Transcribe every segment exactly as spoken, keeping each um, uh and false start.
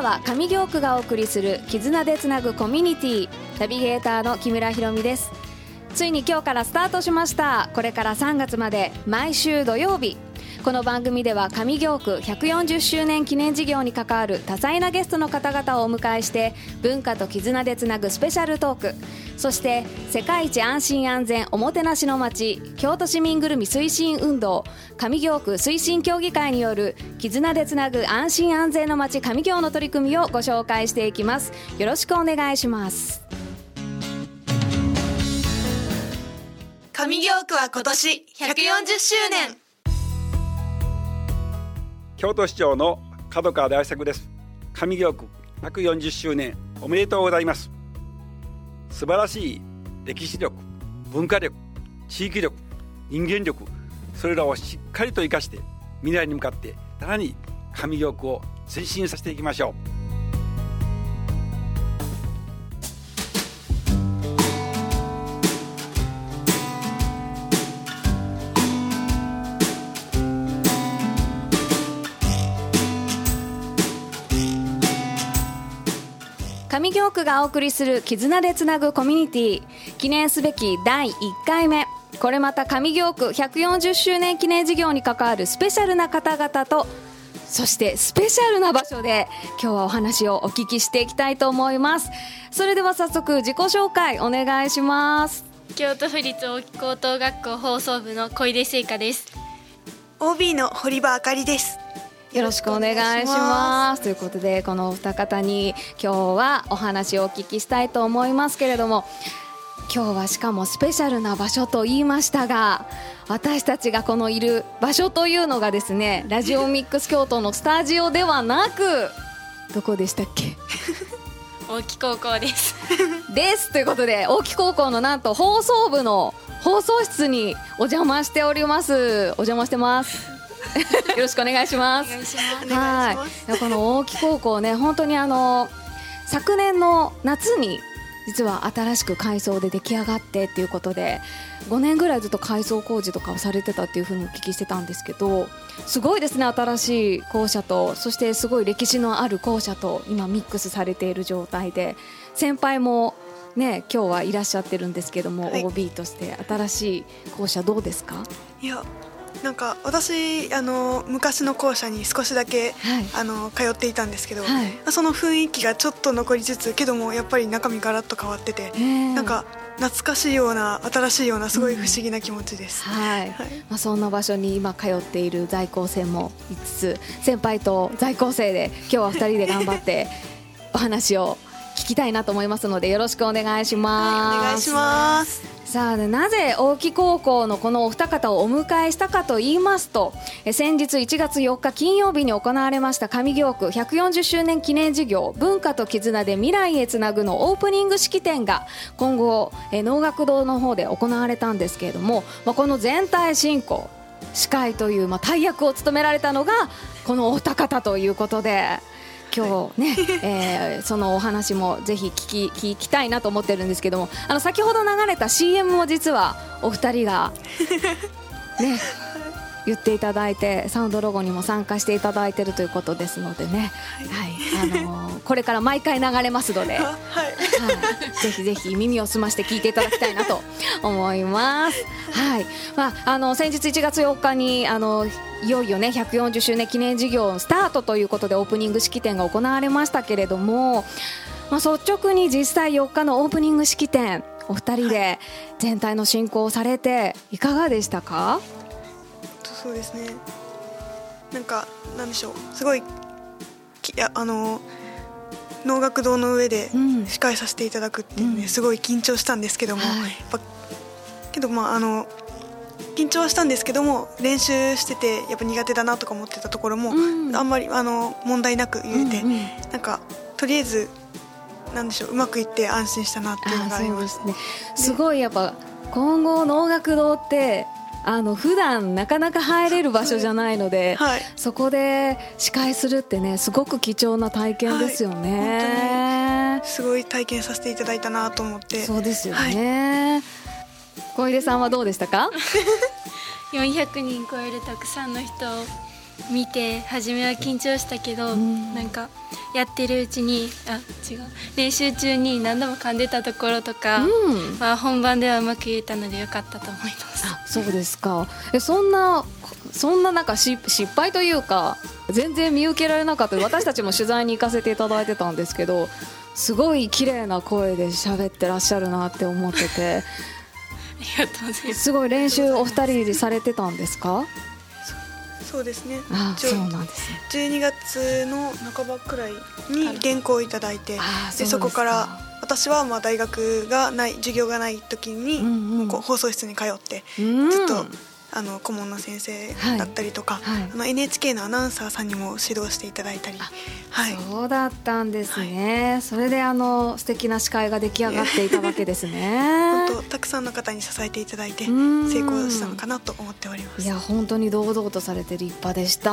は上京区がお送りする絆でつなぐコミュニティ、ナビゲーターの木村ひろみです。ついに今日からスタートしました。これからさんがつまで毎週土曜日、この番組では上京区ひゃくよんじゅっしゅうねん記念事業に関わる多彩なゲストの方々をお迎えして文化と絆でつなぐスペシャルトーク、そして世界一安心安全おもてなしの街、京都市民ぐるみ推進運動上京区推進協議会による絆でつなぐ安心安全の街上京の取り組みをご紹介していきます。よろしくお願いします。 上京区は今年ひゃくよんじゅっしゅうねん。 京都市長の門川大作です。上京区ひゃくよんじゅっしゅうねんおめでとうございます。素晴らしい歴史力、文化力、地域力、人間力、それらをしっかりと生かして未来に向かってさらに上京区を推進させていきましょう。 上京区がお送りする絆でつなぐコミュニティ、記念すべきだいいっかいめ、これまた上京区ひゃくよんじゅっしゅうねん記念事業に関わるスペシャルな方々と、そしてスペシャルな場所で今日はお話をお聞きしていきたいと思います。それでは早速自己紹介お願いします。 京都府立大木高等学校放送部の小出聖華です。 オービー の堀場あかりです。 よろしくお願いします。ということでこのお二方に今日はお話をお聞きしたいと思いますけれども、今日はしかもスペシャルな場所と言いましたが、私たちがこのいる場所というのがですね、ラジオミックス京都のスタジオではなく、どこでしたっけ？ 大木高校ですですということで、大木高校のなんと放送部の放送室にお邪魔しております。お邪魔してますよろしくお願いします。 お願いします。 はい、この大木高校ね、本当にあの昨年の夏に実は新しく改装で出来上がってっていうことで、ごねんぐらいずっと改装工事とかをされてたっていうふうにお聞きしてたんですけど、すごいですね。新しい校舎と、そしてすごい歴史のある校舎と今ミックスされている状態で、先輩もね今日はいらっしゃってるんですけども、はい、オービー として新しい校舎どうですか？ いや、なんか私あの昔の校舎に少しだけ、はい、あの通っていたんですけど、はい、その雰囲気がちょっと残りつつ、けどもやっぱり中身ガラッと変わってて、なんか懐かしいような新しいようなすごい不思議な気持ちです、 うん、はい、はい、まあ、そんな場所に今通っている在校生もいつつ、先輩と在校生で今日はふたりで頑張ってお話を聞きたいなと思いますので、よろしくお願いします。 はい、お願いします。 さあ、なぜ大木高校のこのお二方をお迎えしたかと言いますと、え先日いちがつよっか金曜日に行われました上京区ひゃくよんじゅっしゅうねん記念事業文化と絆で未来へつなぐのオープニング式典が今後え能楽堂の方で行われたんですけれども、まあ、この全体進行司会という、まあ、大役を務められたのがこのお二方ということで、今日ね、えー、そのお話もぜひ聞き、聞きたいなと思ってるんですけども、あの先ほど流れた シーエム も実はお二人がね言っていただいて、サウンドロゴにも参加していただいているということですのでね、はい、はい、あのー、これから毎回流れますので、はいはい、ぜひぜひ耳を澄まして聞いていただきたいなと思います。はい、まあ、あの先日いちがつよっかにあのいよいよねひゃくよんじゅっしゅうねん記念事業スタートということでオープニング式典が行われましたけれども、まあ、率直に実際よっかのオープニング式典、お二人で全体の進行をされていかがでしたか？ そうですね、なんかなんでしょう、すごいきああの能楽堂の上で司会させていただくっていうね、うん、すごい緊張したんですけども、はい、やっぱけどまああの緊張はしたんですけども、練習しててやっぱ苦手だなとか思ってたところも、うん、あんまりあの問題なく言えて、うんうん、なんかとりあえずなんでしょう、うまくいって安心したなっていうのがあります。 そうですね、すごいやっぱ今後能楽堂ってあの普段なかなか入れる場所じゃないので、はい、そこで司会するってね、すごく貴重な体験ですよね、はい、 本当にすごい体験させていただいたなと思って。 そうですよね、はい、小出さんはどうでしたか？ よんひゃくにん超えるたくさんの人を見て、初めは緊張したけど、うん、なんかやってるうちにあ違う練習中に何度も噛んでたところとか、 うんまあ、本番ではうまく言えたのでよかったと思います。 あ、そうですか。えそんなそんななんかし失敗というか全然見受けられなかった。私たちも取材に行かせていただいてたんですけど、すごい綺麗な声で喋ってらっしゃるなって思っててありがとうございます。 すごい練習お二人でされてたんですか？ そうですね。 あ、 一応そうなんですね。 じゅうにがつの半ばくらいに原稿をいただいて、 あ、 でそこから私はまあ大学がない授業がない時に、 うんうん、 こう放送室に通ってうんずっとあの顧問の先生だったりとか、 はいはい、 あの エヌエイチケー のアナウンサーさんにも指導していただいたり、 はい、そうだったんですね、はい、それであの素敵な司会が出来上がっていたわけですね。 本当たくさんの方に支えていただいて成功したのかなと思っております。 いや本当に堂々とされて立派でした、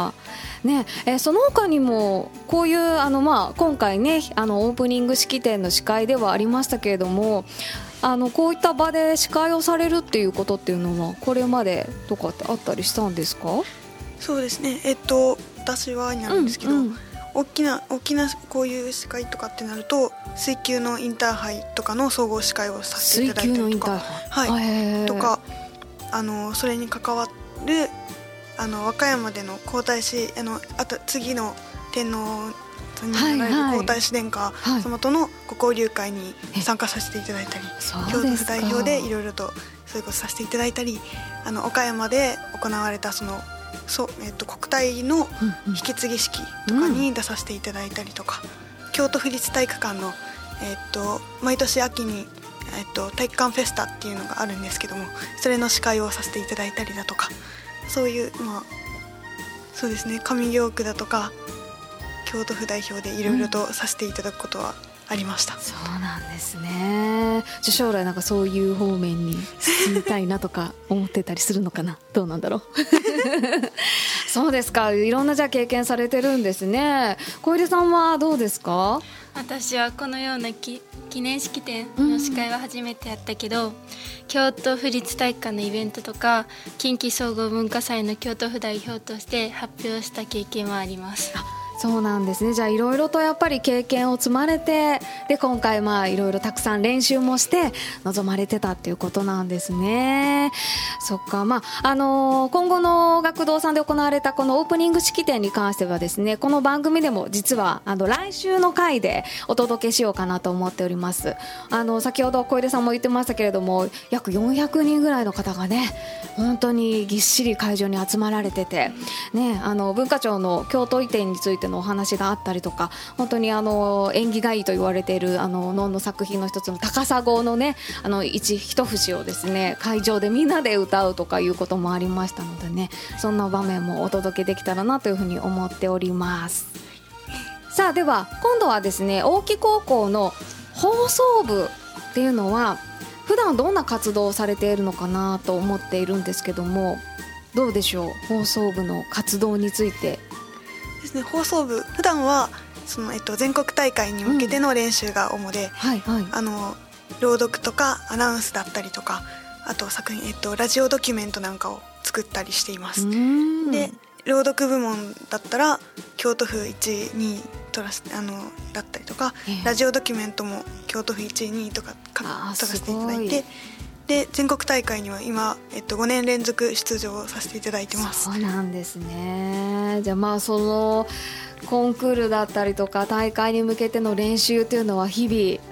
ね、えその他にもこういうあの、まあ、今回ねあのオープニング式典の司会ではありましたけれども、あのこういった場で司会をされるっていうことっていうのはこれまでとかってあったりしたんですか？ そうですね、えっと私はになるんですけど、うんうん、大きな大きなこういう司会とかってなると水球のインターハイとかの総合司会をさせていただいたりとか、はい、とかあのそれに関わるあの和歌山での皇太子あのあと次の天皇になられる皇太子殿下様とのご交流会に参加させていただいたり、はい、京都府代表でいろいろとそういうことさせていただいたり、あの岡山で行われたそのそう、えー、と国体の引き継ぎ式とかに出させていただいたりとか、うん、京都府立体育館の、えー、と毎年秋に、えー、と体育館フェスタっていうのがあるんですけども、それの司会をさせていただいたりだとか、そういう、まあ、そうですね、上京区だとか京都府代表でいろいろとさせていただくことはありました、うん、 そうなんですね。じゃ将来なんかそういう方面に進みたいなとか思ってたりするのかなどうなんだろうそうですか、いろんなじゃ経験されてるんですね。小出さんはどうですか？ 私はこのような記念式典の司会は初めてやったけど、うん、京都府立体育館のイベントとか近畿総合文化祭の京都府代表として発表した経験はあります。 そうなんですね。じゃあいろいろとやっぱり経験を積まれて、で今回まあいろいろたくさん練習もして臨まれてたっていうことなんですね。そっか、まああのー、今後の学童さんで行われたこのオープニング式典に関してはですね、この番組でも実はあの来週の回でお届けしようかなと思っております。あの先ほど小出さんも言ってましたけれども、約よんひゃくにんぐらいの方がね本当にぎっしり会場に集まられてて、ね、あの文化庁の京都移転についてのお話があったりとか、本当にあの縁起がいいと言われているあの能の作品の一つの高砂のね、あの一一節をですね会場でみんなで歌うとかいうこともありましたのでね、そんな場面もお届けできたらなというふうに思っております。さあでは今度はですね、大木高校の放送部っていうのは普段どんな活動をされているのかなと思っているんですけども、どうでしょう、放送部の活動について。 ですね、放送部普段はその、えっと、全国大会に向けての練習が主で、うんはいはい、あの朗読とかアナウンスだったりとか、あと作品、えっと、ラジオドキュメントなんかを作ったりしています。で朗読部門だったら京都府いちいにい取らせあのだったりとか、えー、ラジオドキュメントも京都府いちいにいとか取らせていただいて、で全国大会には今、えっと、ごねん連続出場させていただいてます。 そうなんですね。じゃあまあそのコンクールだったりとか大会に向けての練習というのは日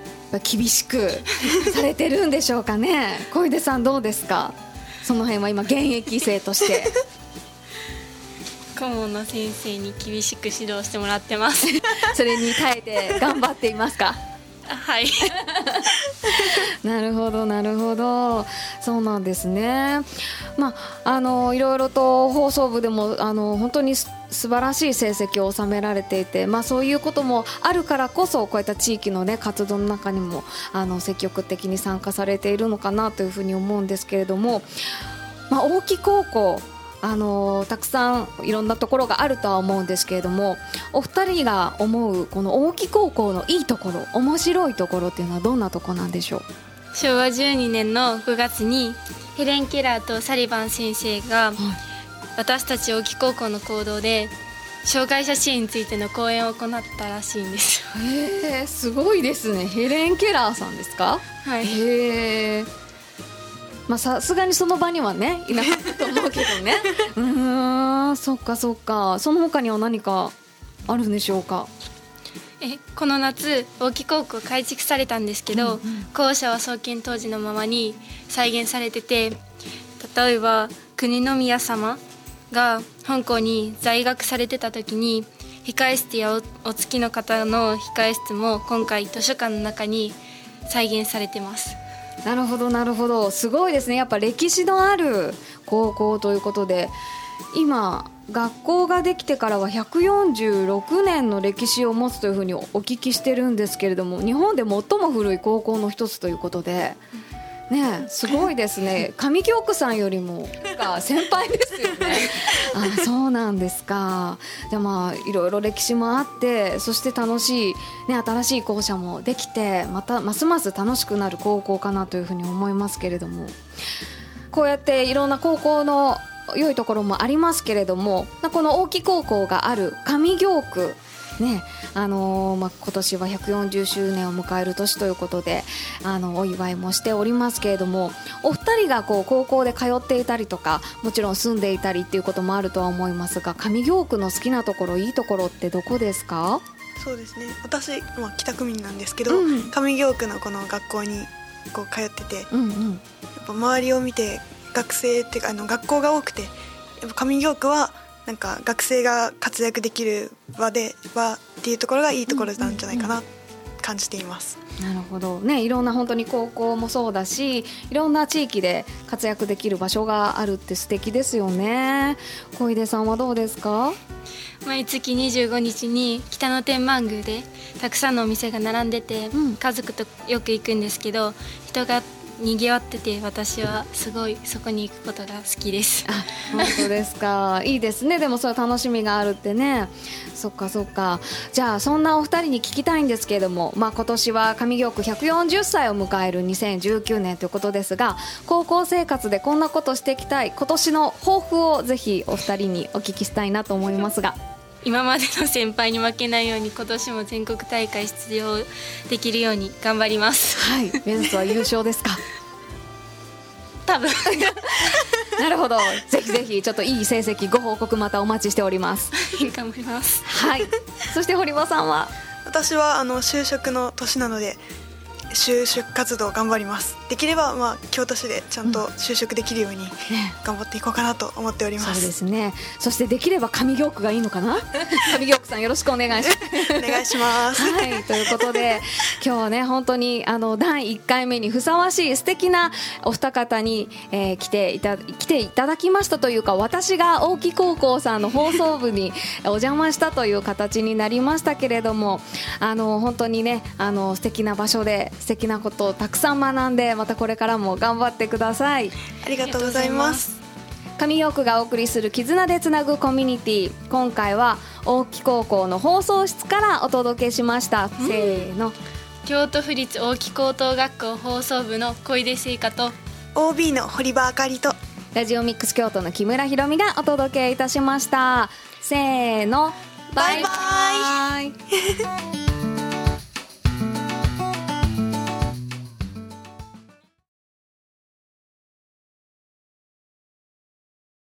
々厳しくされてるんでしょうかね小出さんどうですか、その辺は今現役生として顧問の先生に厳しく指導してもらってますそれに耐えて頑張っていますかはいなるほどなるほど、そうなんですね。まああのいろいろと放送部でもあの本当に素晴らしい成績を収められていて、まあ、そういうこともあるからこそこういった地域の、ね、活動の中にもあの積極的に参加されているのかなというふうに思うんですけれども、まあ、大木高校あのたくさんいろんなところがあるとは思うんですけれども、お二人が思うこの大木高校のいいところ、面白いところっていうのはどんなところなんでしょう。 しょうわじゅうにねんのごがつにヘレン・ケラーとサリバン先生が私たち大木高校の講堂で障害者支援についての講演を行ったらしいんですよ。 へえ、すごいですね。ヘレン・ケラーさんですか？ はい。 へえ。まあさすがにその場にはねいなかったと思うけどねうーん、そっかそっか。その他には何かあるんでしょうか？ えこの夏大木高校改築されたんですけど、うんうん、校舎は創建当時のままに再現されてて、例えば国宮様が香港に在学されてた時に控室や お, お付きの方の控室も今回図書館の中に再現されてます。 なるほどなるほど、すごいですね。やっぱ歴史のある高校ということで、今学校ができてからはひゃくよんじゅうろくねんの歴史を持つというふうにお聞きしてるんですけれども、日本で最も古い高校の一つということでね、すごいですね。上京区さんよりも先輩ですよねあ、そうなんですか。じゃあまあいろいろ歴史もあって、そして楽しい、ね、新しい校舎もできて、またますます楽しくなる高校かなというふうに思いますけれども、こうやっていろんな高校の良いところもありますけれども、この大木高校がある上京区ね、あのーまあ、今年はひゃくよんじゅっしゅうねんを迎える年ということで、あのお祝いもしておりますけれども、お二人がこう高校で通っていたりとか、もちろん住んでいたりっていうこともあるとは思いますが、上京区の好きなところ、いいところってどこですか？ そうですね、私、まあ、北区民なんですけど、うん、上京区のこの学校にこう通ってて、うんうん、やっぱ周りを見て学生っていうか、あの学校が多くて、やっぱ上京区はなんか学生が活躍できる場で場っていうところがいいところなんじゃないかな感じています。 うんうんうん、なるほどね。いろんな本当に高校もそうだし、いろんな地域で活躍できる場所があるって素敵ですよね。小出さんはどうですか？ 毎月にじゅうごにちに北野天満宮でたくさんのお店が並んでて、うん、家族とよく行くんですけど、人がにぎわってて、私はすごいそこに行くことが好きです。 あ、本当ですか。いいですね。でもそれ楽しみがあるってね。そっかそっか。じゃあそんなお二人に聞きたいんですけれども、まあ、今年は上京区ひゃくよんじゅっさいを迎えるにせんじゅうきゅうねんということですが、高校生活でこんなことしていきたい、今年の抱負をぜひお二人にお聞きしたいなと思いますが。 今までの先輩に負けないように今年も全国大会出場できるように頑張ります。 はい、目指すは優勝ですか？ 多分なるほど。ぜひぜひちょっといい成績ご報告またお待ちしております。 頑張ります。 はい。そして堀場さんは？ 私はあの就職の年なので就職活動頑張ります。できれば、まあ、京都市でちゃんと就職できるように頑張っていこうかなと思っております。 うんね、そうですね。そしてできれば上京区がいいのかな上京区さんよろしくお願いしますお願いします、 はい、ということで今日はね本当にあのだいいっかいめにふさわしい素敵なお二方に、えー、来ていた来ていただきましたというか、私が大木高校さんの放送部にお邪魔したという形になりましたけれども、あの本当にねあの素敵な場所で素敵なことをたくさん学んで、またこれからも頑張ってください。 ありがとうございます。 上京区がお送りする絆でつなぐコミュニティ、今回は大木高校の放送室からお届けしました、うん、せーの、 京都府立大木高等学校放送部の小出聖華とオービー の堀場あかりとラジオミックス京都の木村ひろみがお届けいたしました。せーの、バイバイ。